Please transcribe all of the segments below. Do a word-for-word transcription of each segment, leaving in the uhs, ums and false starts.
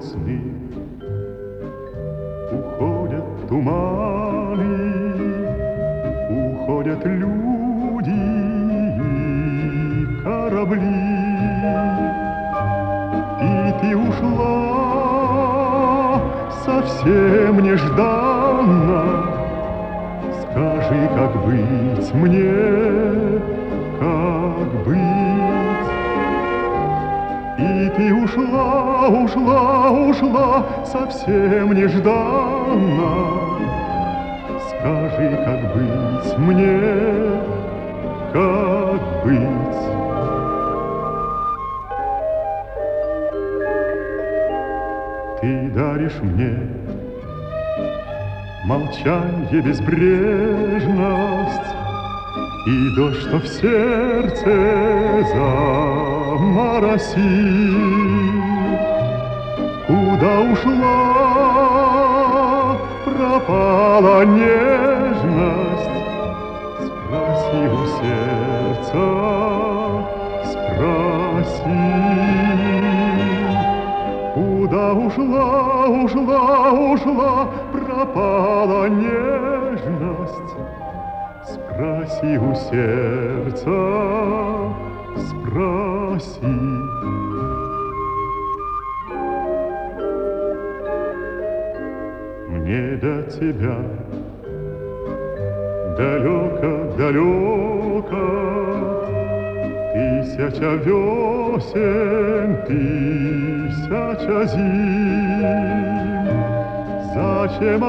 уходят сны, уходят туманы, уходят люди и корабли. И ты ушла совсем нежданно. Скажи, как быть мне, как быть? И ты ушла, ушла, ушла совсем нежданно. Скажи, как быть мне, как быть? Ты даришь мне молчанье, безбрежность и дождь, что в сердце заморосил. Куда ушла, пропала нежность? Спроси у сердца, спроси. Куда ушла, ушла, ушла, пропала нежность? Спроси у сердца, спроси. Мне до тебя далеко-далеко, тысяча весен, тысяча зим. Зачем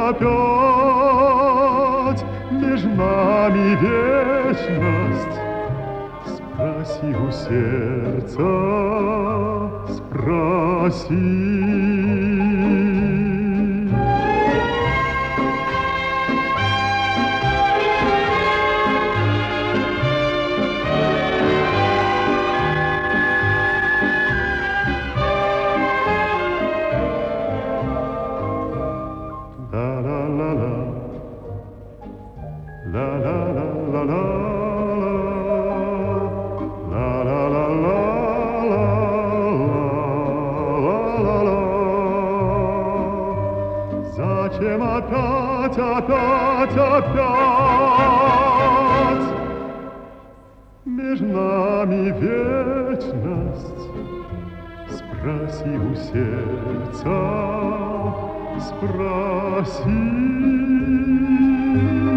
опять между нами вечность? Спроси у сердца, спроси. Зачем опять, опять, опять между нами вечность? Спроси у сердца, спроси.